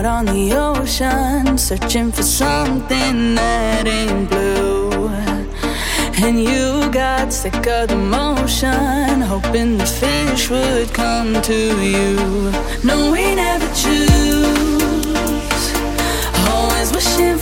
out on the ocean, searching for something that ain't blue. And you got sick of the motion, hoping the fish would come to you. No, we never choose, always wishing